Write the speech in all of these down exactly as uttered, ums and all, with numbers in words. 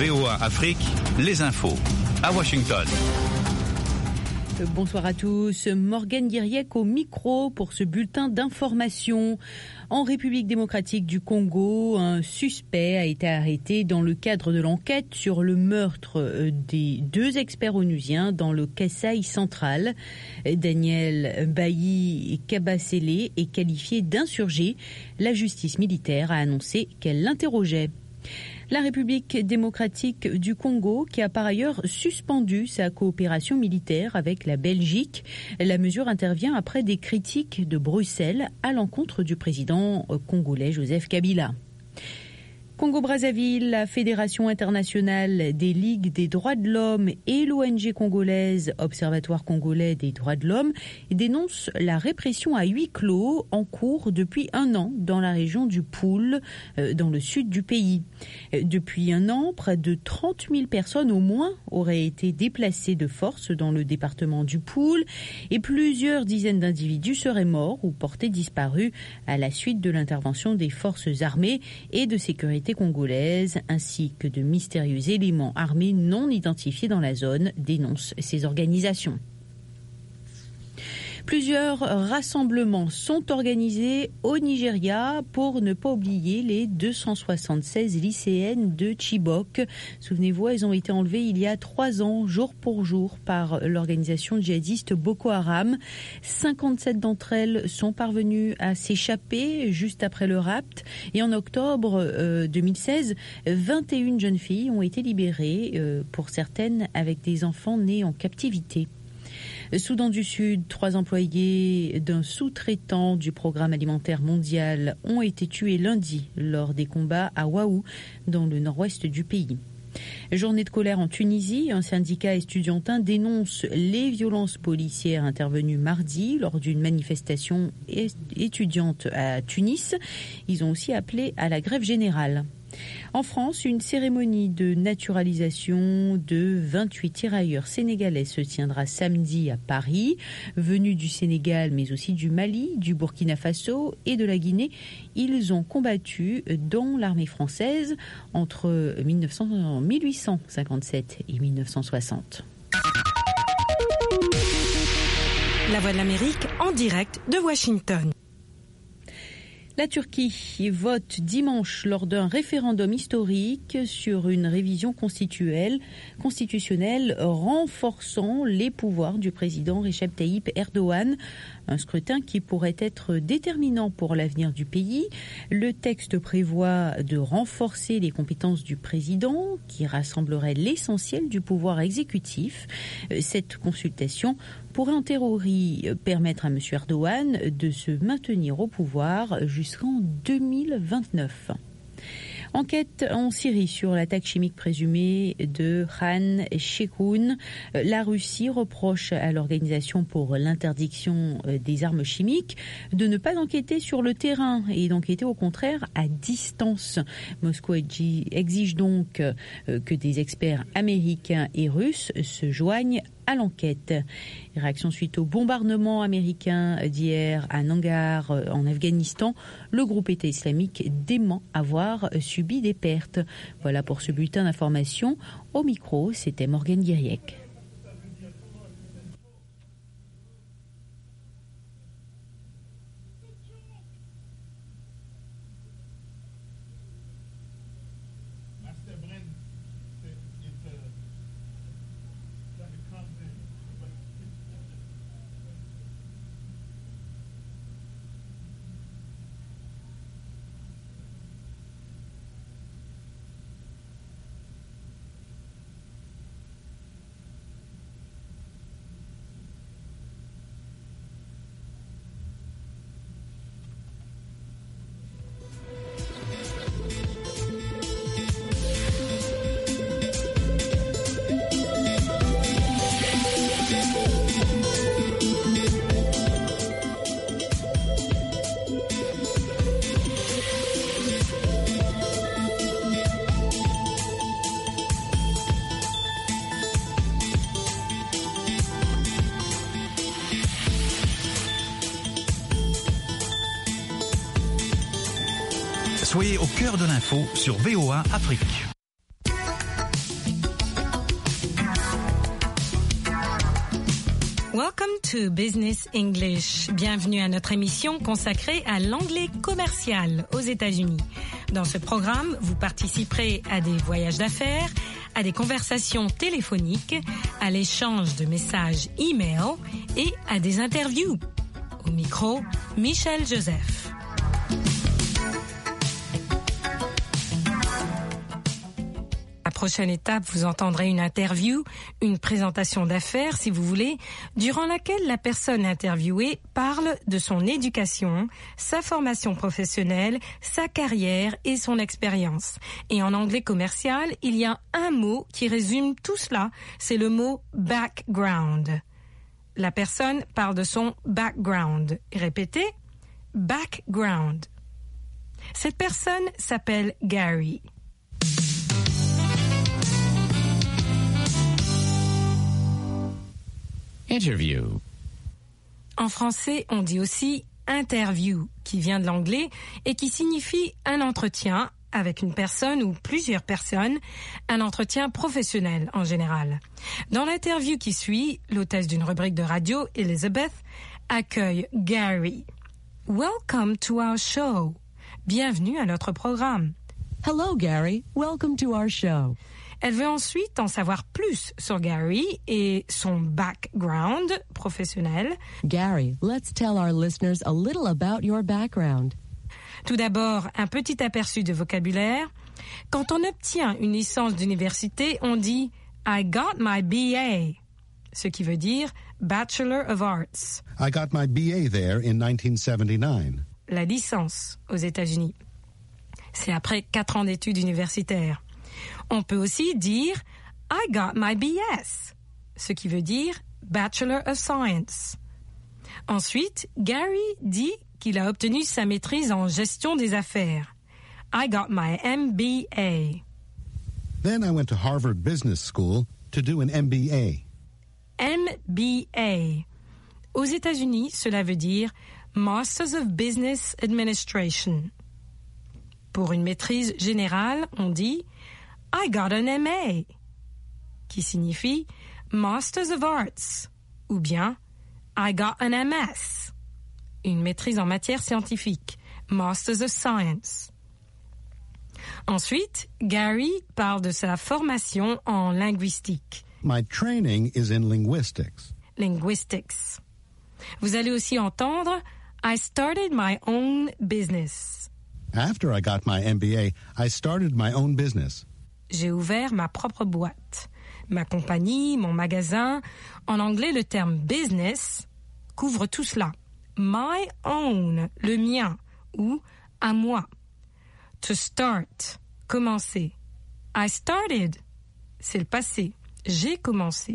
V O A Afrique, les infos à Washington. Bonsoir à tous. Morgane Guiriec au micro pour ce bulletin d'information. En République démocratique du Congo, un suspect a été arrêté dans le cadre de l'enquête sur le meurtre des deux experts onusiens dans le Kasaï central. Daniel Bailly Kabasele est qualifié d'insurgé. La justice militaire a annoncé qu'elle l'interrogeait. La République démocratique du Congo, qui a par ailleurs suspendu sa coopération militaire avec la Belgique. La mesure intervient après des critiques de Bruxelles à l'encontre du président congolais Joseph Kabila. Congo-Brazzaville, la Fédération internationale des ligues des droits de l'homme et l'O N G congolaise Observatoire congolais des droits de l'homme dénoncent la répression à huis clos en cours depuis un an dans la région du Poul, dans le sud du pays. Depuis un an, près de trente mille personnes au moins auraient été déplacées de force dans le département du Poul et plusieurs dizaines d'individus seraient morts ou portés disparus à la suite de l'intervention des forces armées et de sécurité congolaise, ainsi que de mystérieux éléments armés non identifiés dans la zone, dénoncent ces organisations. Plusieurs rassemblements sont organisés au Nigeria pour ne pas oublier les deux cent soixante-seize lycéennes de Chibok. Souvenez-vous, elles ont été enlevées il y a trois ans, jour pour jour, par l'organisation djihadiste Boko Haram. cinquante-sept d'entre elles sont parvenues à s'échapper juste après le rapt. Et en octobre euh, deux mille seize, vingt et une jeunes filles ont été libérées, euh, pour certaines avec des enfants nés en captivité. Soudan du Sud, trois employés d'un sous-traitant du programme alimentaire mondial ont été tués lundi lors des combats à Waou, dans le nord-ouest du pays. Journée de colère en Tunisie, un syndicat estudiantin dénonce les violences policières intervenues mardi lors d'une manifestation étudiante à Tunis. Ils ont aussi appelé à la grève générale. En France, une cérémonie de naturalisation de vingt-huit tirailleurs sénégalais se tiendra samedi à Paris. Venus du Sénégal, mais aussi du Mali, du Burkina Faso et de la Guinée, ils ont combattu dans l'armée française entre mille huit cent cinquante-sept et mille neuf cent soixante. La Voix de l'Amérique en direct de Washington. La Turquie vote dimanche lors d'un référendum historique sur une révision constitutionnelle, constitutionnelle renforçant les pouvoirs du président Recep Tayyip Erdogan. Un scrutin qui pourrait être déterminant pour l'avenir du pays. Le texte prévoit de renforcer les compétences du président, qui rassemblerait l'essentiel du pouvoir exécutif. Cette consultation pourrait en théorie permettre à M. Erdogan de se maintenir au pouvoir jusqu'en deux mille vingt-neuf. Enquête en Syrie sur l'attaque chimique présumée de Khan Sheikhoun. La Russie reproche à l'Organisation pour l'interdiction des armes chimiques de ne pas enquêter sur le terrain et d'enquêter au contraire à distance. Moscou exige donc que des experts américains et russes se joignent à l'enquête. Réaction suite au bombardement américain d'hier à Nangar en Afghanistan, le groupe État islamique dément avoir subi des pertes. Voilà pour ce bulletin d'information. Au micro, c'était Morgane Guiriec. Soyez au cœur de l'info sur V O A Afrique. Welcome to Business English. Bienvenue à notre émission consacrée à l'anglais commercial aux États-Unis. Dans ce programme, vous participerez à des voyages d'affaires, à des conversations téléphoniques, à l'échange de messages e-mail et à des interviews. Au micro, Michel Joseph. La prochaine étape, vous entendrez une interview, une présentation d'affaires, si vous voulez, durant laquelle la personne interviewée parle de son éducation, sa formation professionnelle, sa carrière et son expérience. Et en anglais commercial, il y a un mot qui résume tout cela, c'est le mot background. La personne parle de son background. Répétez, background. Cette personne s'appelle Gary. Interview. En français, on dit aussi interview, qui vient de l'anglais et qui signifie un entretien avec une personne ou plusieurs personnes, un entretien professionnel en général. Dans l'interview qui suit, l'hôtesse d'une rubrique de radio, Elizabeth, accueille Gary. Welcome to our show. Bienvenue à notre programme. Hello, Gary. Welcome to our show. Elle veut ensuite en savoir plus sur Gary et son background professionnel. Gary, let's tell our listeners a little about your background. Tout d'abord, un petit aperçu de vocabulaire. Quand on obtient une licence d'université, on dit « I got my B A », ce qui veut dire « Bachelor of Arts ». I got my B A there in nineteen seventy-nine. La licence aux États-Unis. C'est après quatre ans d'études universitaires. On peut aussi dire « I got my B S », ce qui veut dire « Bachelor of Science ». Ensuite, Gary dit qu'il a obtenu sa maîtrise en gestion des affaires. « I got my M B A ». Then I went to Harvard Business School to do an M B A. M B A. Aux États-Unis, cela veut dire « Masters of Business Administration ». Pour une maîtrise générale, on dit « I got an M A », qui signifie Masters of Arts, ou bien I got an M S, une maîtrise en matière scientifique, Masters of Science. Ensuite, Gary parle de sa formation en linguistique. My training is in linguistics. Linguistics. Vous allez aussi entendre I started my own business. After I got my M B A, I started my own business. J'ai ouvert ma propre boîte, ma compagnie, mon magasin. En anglais, le terme business couvre tout cela. My own, le mien, ou à moi. To start, commencer. I started, c'est le passé. J'ai commencé.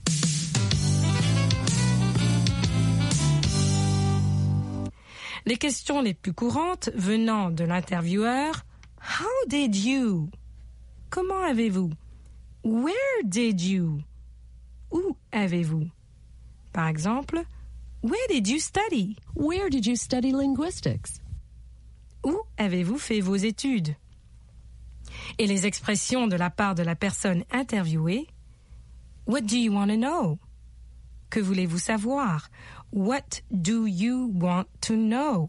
Les questions les plus courantes venant de l'intervieweur, How did you? Comment avez-vous? Where did you? Où avez-vous? Par exemple, Where did you study? Where did you study linguistics? Où avez-vous fait vos études? Et les expressions de la part de la personne interviewée. What do you want to know? Que voulez-vous savoir? What do you want to know?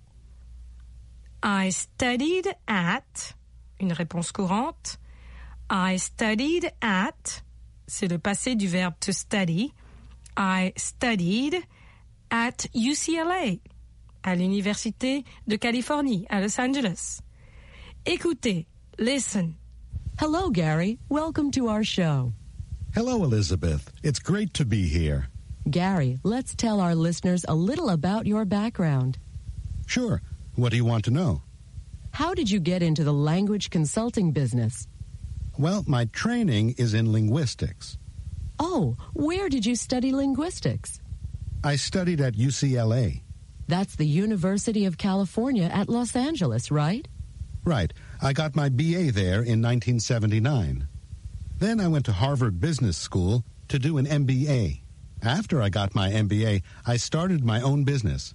I studied at, une réponse courante. I studied at, c'est le passé du verbe to study. I studied at U C L A, à l'Université de Californie, à Los Angeles. Écoutez, listen. Hello, Gary. Welcome to our show. Hello, Elizabeth. It's great to be here. Gary, let's tell our listeners a little about your background. Sure. What do you want to know? How did you get into the language consulting business? Well, my training is in linguistics. Oh, where did you study linguistics? I studied at U C L A. That's the University of California at Los Angeles, right? Right. I got my B A there in nineteen seventy-nine. Then I went to Harvard Business School to do an M B A. After I got my M B A, I started my own business.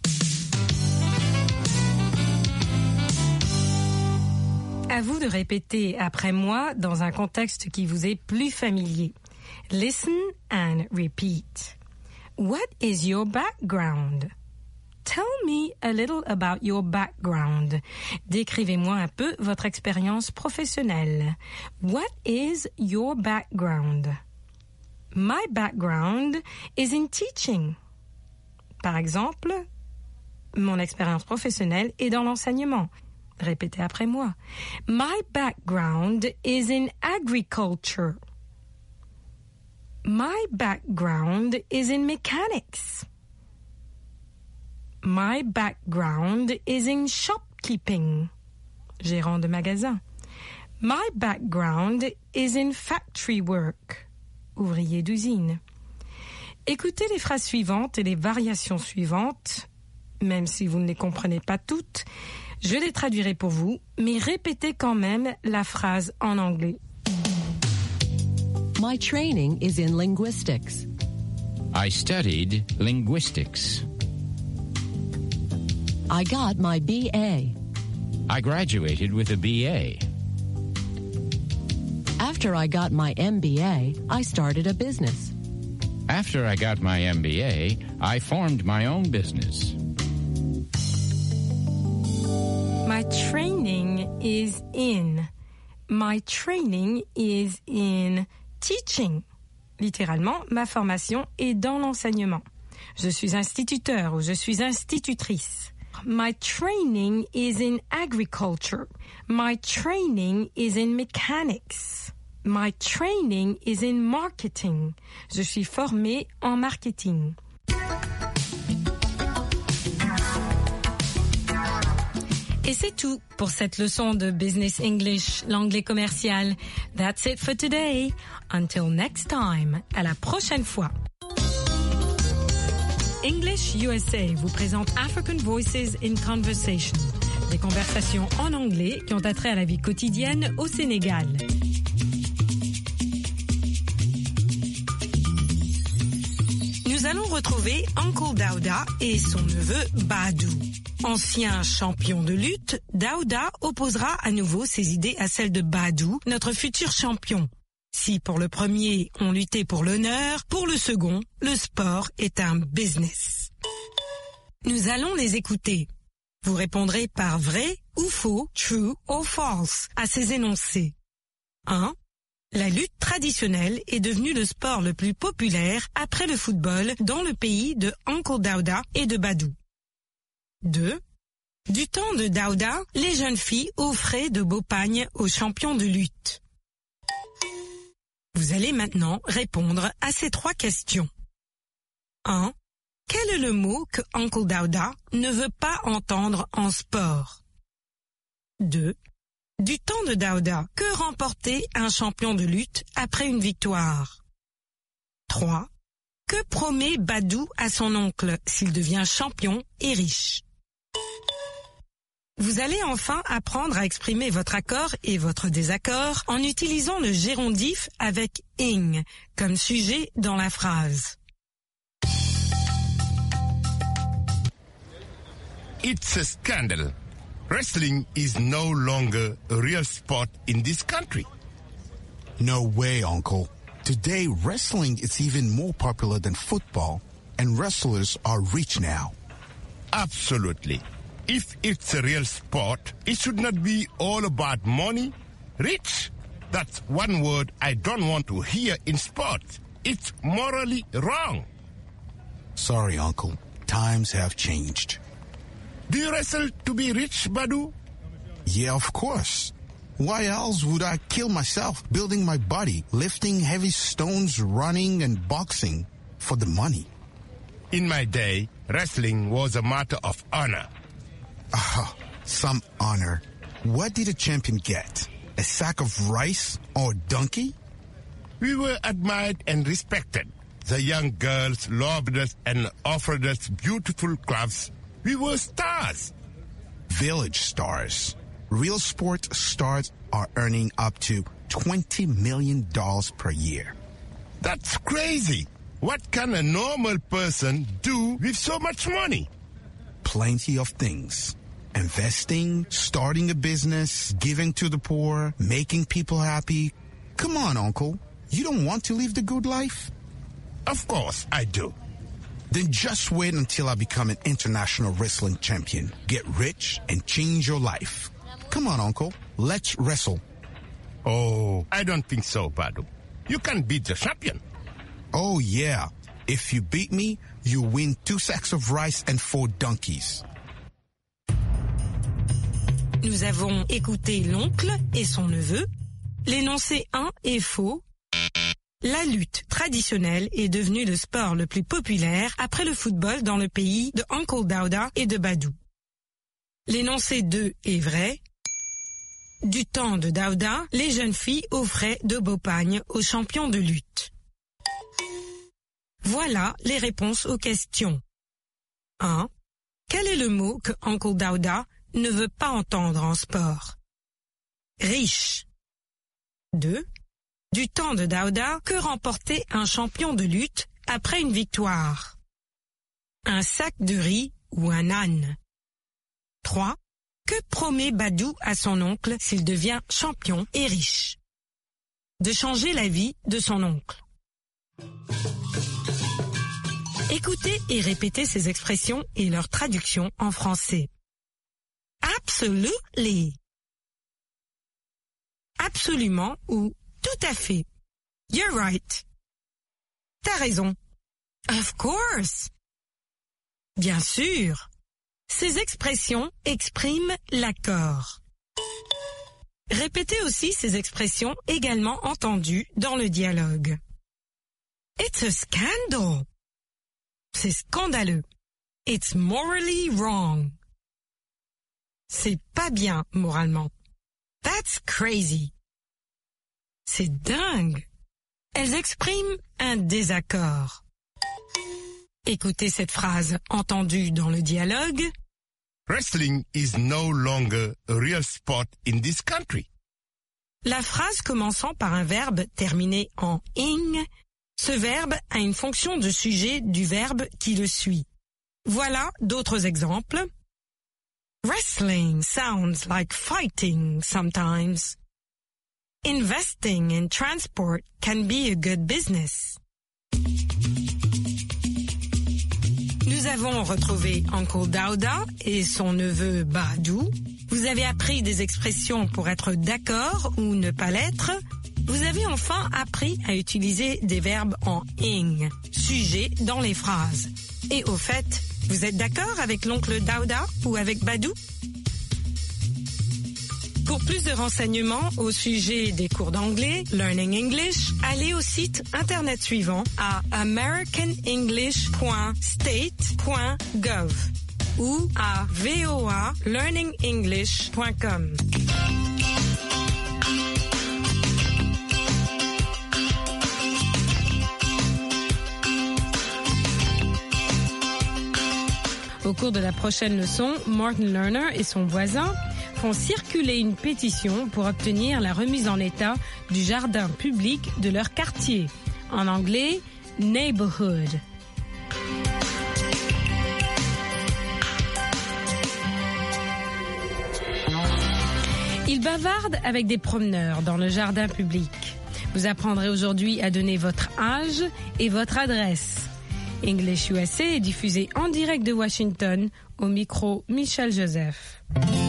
À vous de répéter après moi dans un contexte qui vous est plus familier. Listen and repeat. What is your background? Tell me a little about your background. Décrivez-moi un peu votre expérience professionnelle. What is your background? My background is in teaching. Par exemple, mon expérience professionnelle est dans l'enseignement. Répétez après moi. My background is in agriculture. My background is in mechanics. My background is in shopkeeping. Gérant de magasin. My background is in factory work. Ouvrier d'usine. Écoutez les phrases suivantes et les variations suivantes. Même si vous ne les comprenez pas toutes, je les traduirai pour vous, mais répétez quand même la phrase en anglais. My training is in linguistics. I studied linguistics. I got my B A. I graduated with a B A. After I got my M B A, I started a business. After I got my M B A, I formed my own business. My training is in. My training is in teaching. Littéralement, ma formation est dans l'enseignement. Je suis instituteur ou je suis institutrice. My training is in agriculture. My training is in mechanics. My training is in marketing. Je suis formée en marketing. Et c'est tout pour cette leçon de Business English, l'anglais commercial. That's it for today. Until next time. À la prochaine fois. English U S A vous présente African Voices in Conversation. Des conversations en anglais qui ont attrait à la vie quotidienne au Sénégal. Nous allons retrouver Uncle Daouda et son neveu Badou. Ancien champion de lutte, Daouda opposera à nouveau ses idées à celles de Badou, notre futur champion. Si pour le premier, on luttait pour l'honneur, pour le second, le sport est un business. Nous allons les écouter. Vous répondrez par vrai ou faux, true or false, à ces énoncés. un. La lutte traditionnelle est devenue le sport le plus populaire après le football dans le pays de Uncle Daouda et de Badou. deux. Du temps de Daouda, les jeunes filles offraient de beaux pagnes aux champions de lutte. Vous allez maintenant répondre à ces trois questions. un. Quel est le mot que Uncle Daouda ne veut pas entendre en sport? deux. Du temps de Daouda, que remportait un champion de lutte après une victoire? trois. Que promet Badou à son oncle s'il devient champion et riche? Vous allez enfin apprendre à exprimer votre accord et votre désaccord en utilisant le gérondif avec ing comme sujet dans la phrase. It's a scandal. Wrestling is no longer a real sport in this country. No way, Uncle. Today, wrestling is even more popular than football, and wrestlers are rich now. Absolutely. If it's a real sport, it should not be all about money. Rich, that's one word I don't want to hear in sport. It's morally wrong. Sorry, Uncle. Times have changed. Do you wrestle to be rich, Badou? Yeah, of course. Why else would I kill myself building my body, lifting heavy stones, running and boxing for the money? In my day, wrestling was a matter of honor. Ah, some honor. What did a champion get? A sack of rice or a donkey? We were admired and respected. The young girls loved us and offered us beautiful gloves. We were stars. Village stars. Real sport stars are earning up to twenty million dollars per year. That's crazy. What can a normal person do with so much money? Plenty of things. Investing, starting a business, giving to the poor, making people happy. Come on, Uncle. You don't want to live the good life? Of course I do. Then just wait until I become an international wrestling champion. Get rich and change your life. Come on, Uncle. Let's wrestle. Oh, I don't think so, Badu. You can beat the champion. Oh, yeah. If you beat me, you win two sacks of rice and four donkeys. Nous avons écouté l'oncle et son neveu. L'énoncé un est faux. La lutte traditionnelle est devenue le sport le plus populaire après le football dans le pays de Uncle Dauda et de Badou. L'énoncé deux est vrai. Du temps de Dauda, les jeunes filles offraient de beaux pagnes aux champions de lutte. Voilà les réponses aux questions. un. Quel est le mot que Uncle Dauda ne veut pas entendre en sport? Riche. deux. Du temps de Dauda, que remportait un champion de lutte après une victoire? Un sac de riz ou un âne? trois. Que promet Badou à son oncle s'il devient champion et riche? De changer la vie de son oncle. Écoutez et répétez ces expressions et leur traduction en français. Absolutely. Absolument ou tout à fait. You're right. T'as raison. Of course. Bien sûr. Ces expressions expriment l'accord. Répétez aussi ces expressions également entendues dans le dialogue. It's a scandal. C'est scandaleux. It's morally wrong. C'est pas bien moralement. That's crazy. C'est dingue. Elles expriment un désaccord. Écoutez cette phrase entendue dans le dialogue. Wrestling is no longer a real sport in this country. La phrase commençant par un verbe terminé en ing, ce verbe a une fonction de sujet du verbe qui le suit. Voilà d'autres exemples. Wrestling sounds like fighting sometimes. Investing in transport can be a good business. Nous avons retrouvé Uncle Dauda et son neveu Badou. Vous avez appris des expressions pour être d'accord ou ne pas l'être. Vous avez enfin appris à utiliser des verbes en ing, sujet dans les phrases. Et au fait, vous êtes d'accord avec l'oncle Dauda ou avec Badou? Pour plus de renseignements au sujet des cours d'anglais, Learning English, allez au site internet suivant à american english point state point gov ou à v o a learning english point com. Au cours de la prochaine leçon, Martin Lerner et son voisin font circuler une pétition pour obtenir la remise en état du jardin public de leur quartier. En anglais, neighborhood. Ils bavardent avec des promeneurs dans le jardin public. Vous apprendrez aujourd'hui à donner votre âge et votre adresse. English U S A est diffusé en direct de Washington, au micro Michel Joseph.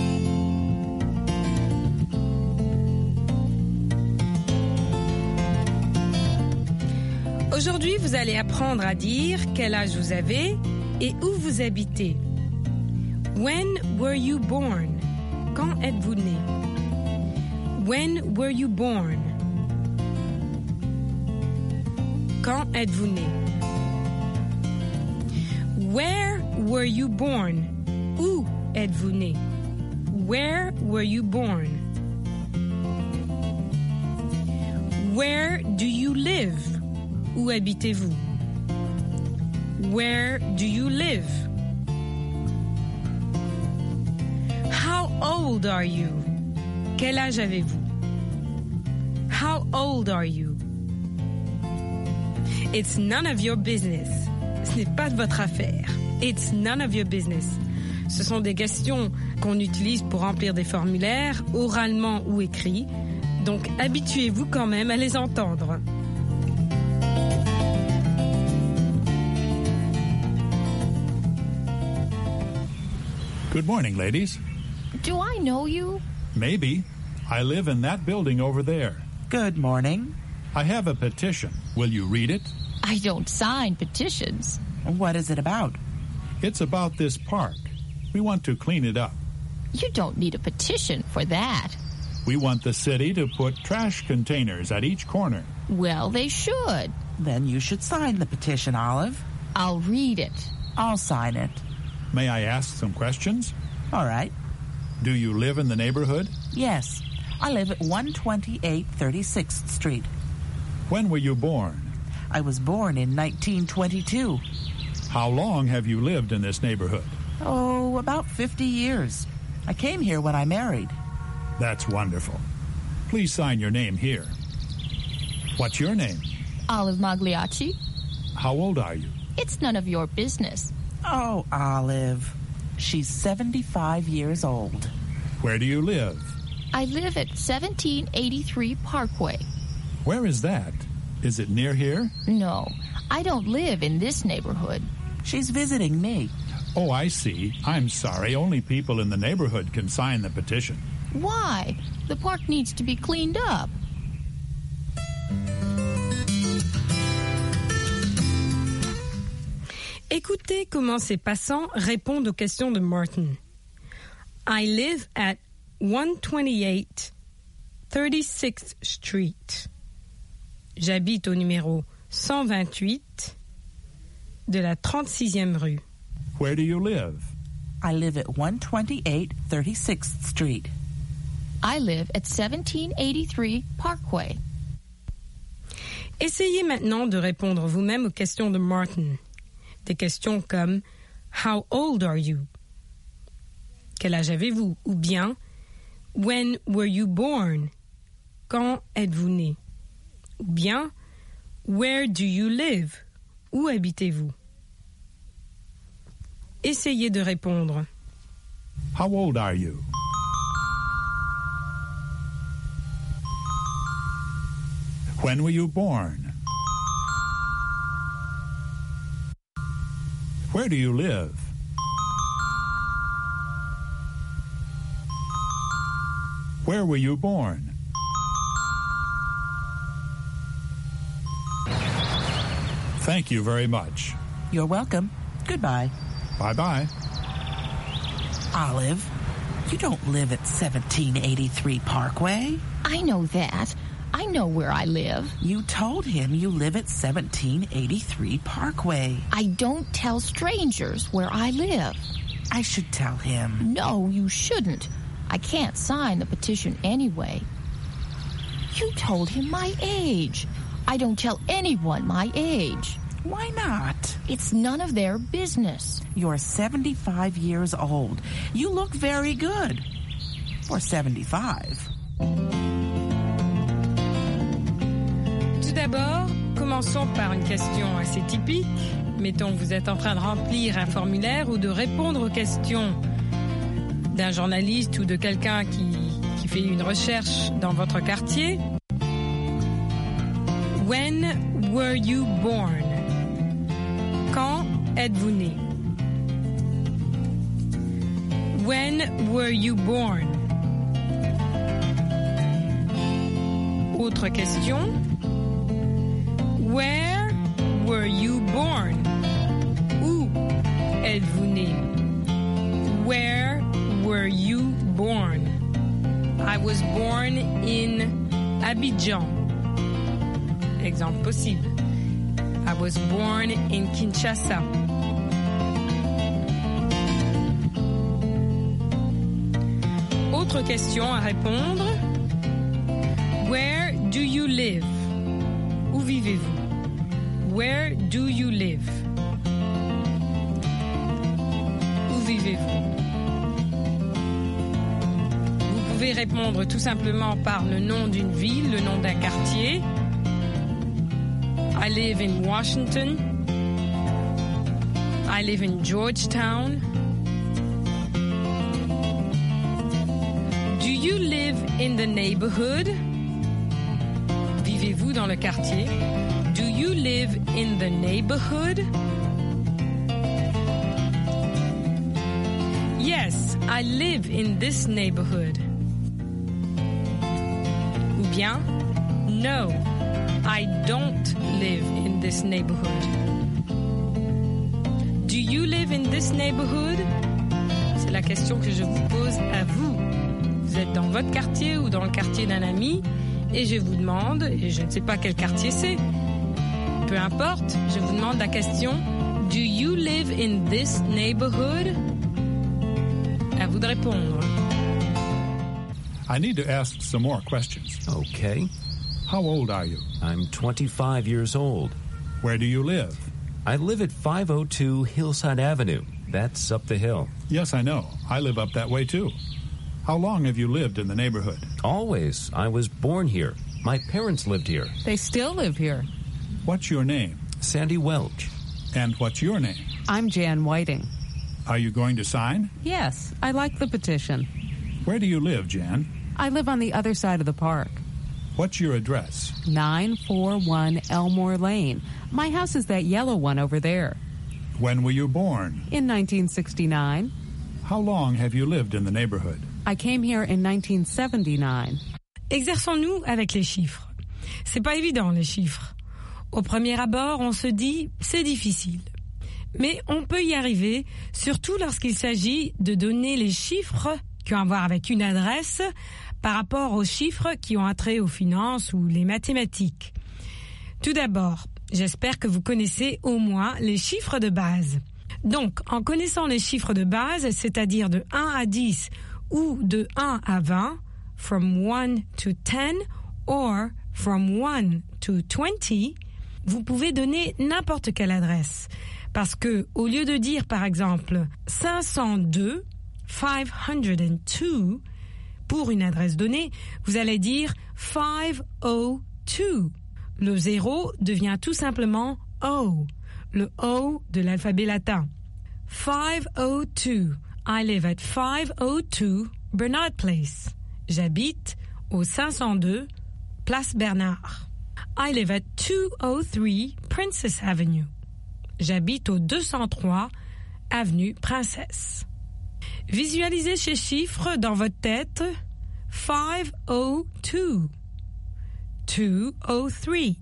Aujourd'hui, vous allez apprendre à dire quel âge vous avez et où vous habitez. When were you born? Quand êtes-vous né? When were you born? Quand êtes-vous né? Where were you born? Où êtes-vous né? Where were you born? Where do you live? Où habitez-vous? Where do you live? How old are you? Quel âge avez-vous? How old are you? It's none of your business. Ce n'est pas de votre affaire. It's none of your business. Ce sont des questions qu'on utilise pour remplir des formulaires, oralement ou écrits. Donc habituez-vous quand même à les entendre. Good morning, ladies. Do I know you? Maybe. I live in that building over there. Good morning. I have a petition. Will you read it? I don't sign petitions. What is it about? It's about this park. We want to clean it up. You don't need a petition for that. We want the city to put trash containers at each corner. Well, they should. Then you should sign the petition, Olive. I'll read it. I'll sign it. May I ask some questions? All right. Do you live in the neighborhood? Yes. I live at one twenty-eight thirty-sixth Street. When were you born? I was born in nineteen twenty-two. How long have you lived in this neighborhood? Oh, about fifty years. I came here when I married. That's wonderful. Please sign your name here. What's your name? Olive Magliacci. How old are you? It's none of your business. Oh, Olive. She's seventy-five years old. Where do you live? I live at seventeen eighty-three Parkway. Where is that? Is it near here? No, I don't live in this neighborhood. She's visiting me. Oh, I see. I'm sorry. Only people in the neighborhood can sign the petition. Why? The park needs to be cleaned up. Écoutez comment ces passants répondent aux questions de Martin. I live at one twenty-eight thirty-sixth Street. J'habite au numéro cent vingt-huit de la trente-sixième rue. Where do you live? I live at one twenty-eight thirty-sixth Street. I live at seventeen eighty-three Parkway. Essayez maintenant de répondre vous-même aux questions de Martin. Des questions comme How old are you? Quel âge avez-vous? Ou bien When were you born? Quand êtes-vous né? Ou bien Where do you live? Où habitez-vous? Essayez de répondre. How old are you? When were you born? Where do you live? Where were you born? Thank you very much. You're welcome. Goodbye. Bye-bye. Olive, you don't live at seventeen eighty-three Parkway. I know that. I know where I live. You told him you live at seventeen eighty-three Parkway. I don't tell strangers where I live. I should tell him. No, you shouldn't. I can't sign the petition anyway. You told him my age. I don't tell anyone my age. Why not? It's none of their business. You're seventy-five years old. You look very good for seventy-five. Tout d'abord, commençons par une question assez typique. Mettons que vous êtes en train de remplir un formulaire ou de répondre aux questions d'un journaliste ou de quelqu'un qui, qui fait une recherche dans votre quartier. When were you born? Quand êtes-vous né? When were you born? Autre question. Where were you born? Où êtes-vous né? Where were you born? I was born in Abidjan. Exemple possible. I was born in Kinshasa. Autre question à répondre. Where do you live? Où vivez-vous? Where do you live? Où vivez-vous? Vous pouvez répondre tout simplement par le nom d'une ville, le nom d'un quartier. I live in Washington. I live in Georgetown. Do you live in the neighborhood? Vivez-vous dans le quartier? Do you live in the neighborhood? Yes, I live in this neighborhood. Ou bien, no, I don't live in this neighborhood. Do you live in this neighborhood? C'est la question que je vous pose à vous. Vous êtes dans votre quartier ou dans le quartier d'un ami et je vous demande, et je ne sais pas quel quartier c'est, peu importe, je vous demande la question, do you live in this neighborhood? À vous de répondre. I need to ask some more questions. Okay. How old are you? I'm twenty-five years old. Where do you live? I live at five oh two Hillside Avenue. That's up the hill. Yes, I know. I live up that way too. How long have you lived in the neighborhood? Always. I was born here. My parents lived here. They still live here. What's your name? Sandy Welch. And what's your name? I'm Jan Whiting. Are you going to sign? Yes, I like the petition. Where do you live, Jan? I live on the other side of the park. What's your address? nine forty-one Elmore Lane. My house is that yellow one over there. When were you born? In nineteen sixty-nine. How long have you lived in the neighborhood? I came here in nineteen seventy-nine. Exerçons-nous avec les chiffres. C'est pas évident, les chiffres. Au premier abord, on se dit, c'est difficile. Mais on peut y arriver, surtout lorsqu'il s'agit de donner les chiffres qui ont à voir avec une adresse par rapport aux chiffres qui ont attrait aux finances ou les mathématiques. Tout d'abord, j'espère que vous connaissez au moins les chiffres de base. Donc, en connaissant les chiffres de base, c'est-à-dire de un à dix ou de un à vingt, from one to ten or from one to twenty, vous pouvez donner n'importe quelle adresse. Parce que, au lieu de dire, par exemple, cinq cent deux, five hundred two, pour une adresse donnée, vous allez dire five oh two. Le zéro devient tout simplement O, le O de l'alphabet latin. five oh two. I live at five oh two Bernard Place. J'habite au cinq cent deux Place Bernard. I live at two oh three Princess Avenue. J'habite au deux cent trois Avenue Princesse. Visualisez ces chiffres dans votre tête. five oh two, two oh three.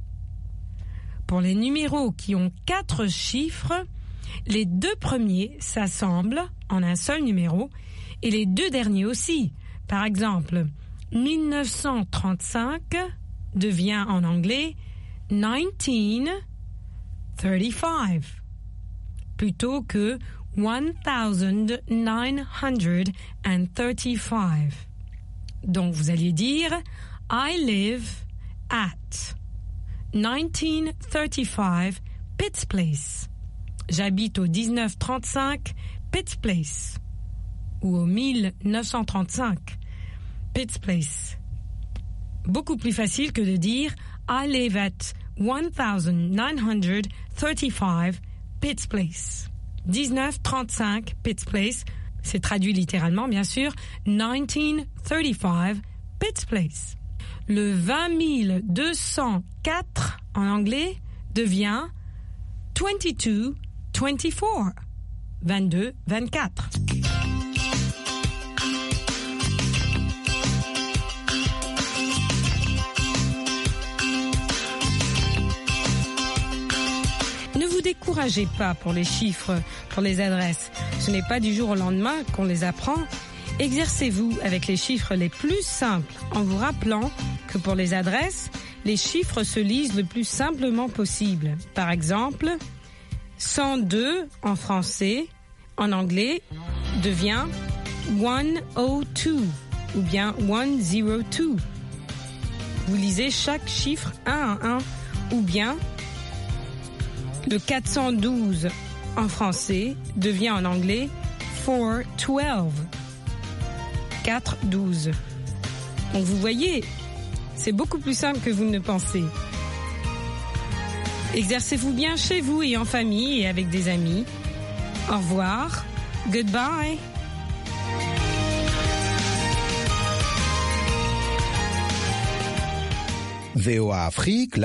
Pour les numéros qui ont quatre chiffres, les deux premiers s'assemblent en un seul numéro et les deux derniers aussi. Par exemple, mille neuf cent trente-cinq devient en anglais nineteen thirty-five plutôt que one thousand nine hundred thirty-five. Donc vous alliez dire I live at nineteen thirty-five Pitts Place. J'habite au dix-neuf trente-cinq Pitts Place ou au mille neuf cent trente-cinq Pitts Place. Beaucoup plus facile que de dire I live at one thousand nine hundred thirty-five Pitts Place. dix-neuf trente-cinq Pitts Place, c'est traduit littéralement bien sûr, nineteen thirty-five Pitts Place. Le vingt mille deux cent quatre en anglais devient twenty-two twenty-four, vingt-deux vingt-quatre. Ne vous découragez pas pour les chiffres, pour les adresses. Ce n'est pas du jour au lendemain qu'on les apprend. Exercez-vous avec les chiffres les plus simples en vous rappelant que pour les adresses, les chiffres se lisent le plus simplement possible. Par exemple, cent deux en français, en anglais, devient one oh two ou bien one oh two. Vous lisez chaque chiffre un à un ou bien le quatre cent douze en français devient en anglais four twelve. quatre douze. Donc vous voyez, c'est beaucoup plus simple que vous ne pensez. Exercez-vous bien chez vous et en famille et avec des amis. Au revoir. Goodbye. V O A Afrique.